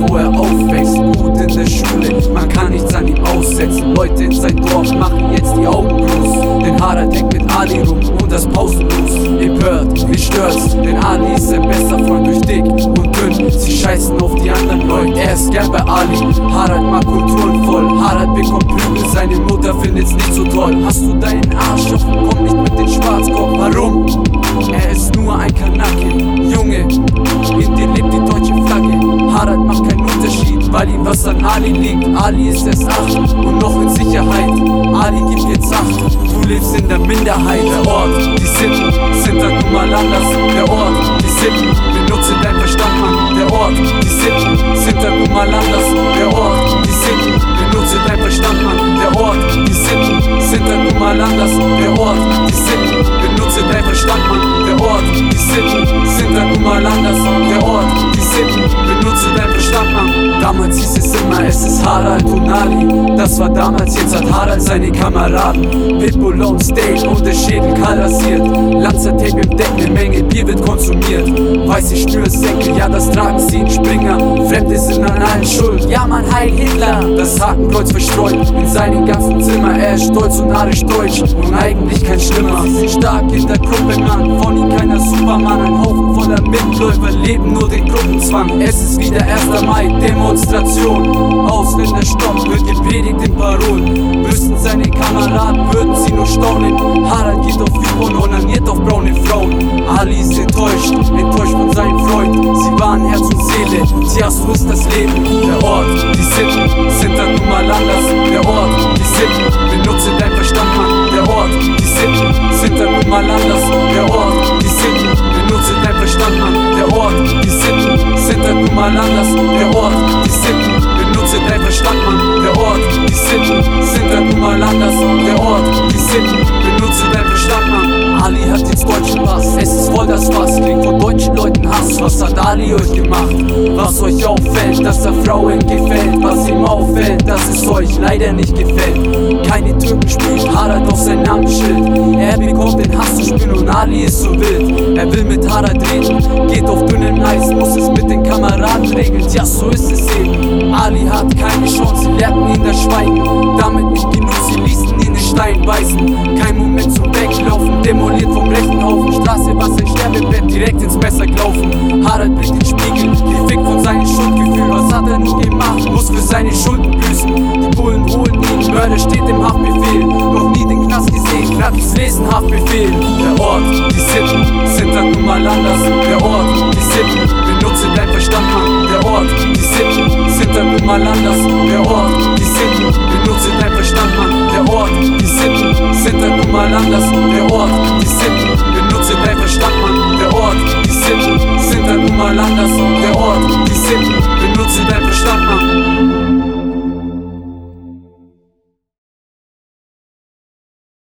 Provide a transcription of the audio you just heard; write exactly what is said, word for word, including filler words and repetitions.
wo er aufwächst, gut in der Schule, man kann nichts an ihm aussetzen. Leute in sein Dorf machen jetzt die Augen groß, denn Harald hängt mit Ali rum und das pausenlos. Empört, mich stört's, denn Ali ist sein bester Freund durch dick und dünn. Sie scheißen auf die anderen Leute, er ist gern bei Ali. Harald mag Kulturen voll, Harald bekommt Prügel, seine Mutter findet's nicht so toll. Hast du deinen Arsch auf, komm nicht mit den Schwarzkopf, warum? Er ist nur ein Kanake, Junge, in dir lebt die deutsche Flagge. Harald macht keinen Unterschied, weil ihm was an Ali liegt. Ali ist erst acht und noch in Sicherheit, Ali gibt jetzt acht, du lebst in der Minderheit. Der Ort, die Sitten, sind dann nun mal anders. Der Ort, die Sitten, benutze dein Verstand, Mann. Der Ort, die Sitten, sind dann nun mal anders. Der Ort, die Sitten, benutze dein Verstand, Mann. Der Ort, die Sitten, sind dann nun mal anders. Der Ort, die Sitten, benutze dein Verstand, Mann. Der Ort, die Sitten, sind dann nun mal anders. Der Ort, die Sitten, benutze dein Verstand, Mann. Damals hieß es immer, es ist Harald und Ali. Das war damals, jetzt hat Harald seine Kameraden. Pitbull on Stage und der Schädel kahl rasiert. Lanzertape im Deck, ne Menge Bier wird konsumiert. Weiße Schnürsenkel, ja das tragen sie in Springer. Fremde sind an allen schuld, ja man, Heil Hitler. Das Hakenkreuz verstreut in seinem ganzen Zimmer. Er ist stolz und arisch deutsch und eigentlich kein Schlimmer. Sie sind stark in der Gruppe, Mann, von ihm keiner Superman. Ein Haufen voller Mitläufer, leben nur den Gruppenzwang. Es ist wieder erster Mai, Demonstration. Ausländer stopp, wird gepredigt in Parolen. Wüssten seine Kameraden, würden sie nur staunen. Harald geht auf Übung und onaniert auf braune Frauen. Ali ist enttäuscht, enttäuscht von seinem Freund. Sie waren Herz und Seele, tja, so ist das Leben. Der Ort, die Sitten, sind dann nun mal anders. Der Ort, die Sitten, benutze dein Verstand, Mann. Der Ort, die Sitten, sind dann nun mal anders. Der Ort, die Sitten, benutze dein Verstand, Mann. Der Ort, die Sitten, sind dann nun mal anders. Der Ort, die Sitten, benutze dein Verstand, Mann. Der Ort, die Sitten, sind dann nun mal anders. Der Ort, die Sitten, benutze dein Verstand, Mann. Ali hat jetzt deutschen Pass, es ist voll das Fass, klingt von deutschen Leuten Hass. Was hat Ali euch gemacht? Was euch auffällt, dass er Frauen gefällt. Was ihm auffällt, dass es euch leider nicht gefällt. Keine Türken spielt Harald auf sein Namensschild. Er bekommt den Hass zu spüren und Ali ist so wild. Er will mit Harald reden, geht auf dünnem Eis, muss es mit den Kameraden regeln. Tja, so ist es eben. Ali hat keine Chance, sie lehrten ihn das Schweigen. Damit nicht genug, sie ließen ihn in Stein beißen. Kein Moment zum Weglaufen, demoliert vom rechten Haufen. Straße, was ein Sterbebett, direkt ins Messer gelaufen. Harald blickt in den Spiegel, gefickt von seinem Schuldgefühl. Was hat er nur gemacht, muss für seine Schulden büßen. Die Bullen holen ihn, Mörder steht im Haftbefehl. Noch nie den Knast gesehen, gratis lesen Haftbefehl. Der Ort, die Sitten, sind dann nun mal anders. Der Ort, die Sitten, benutze dein Verstand, Mann. Der Ort, die Sitten, sind dann nun mal anders.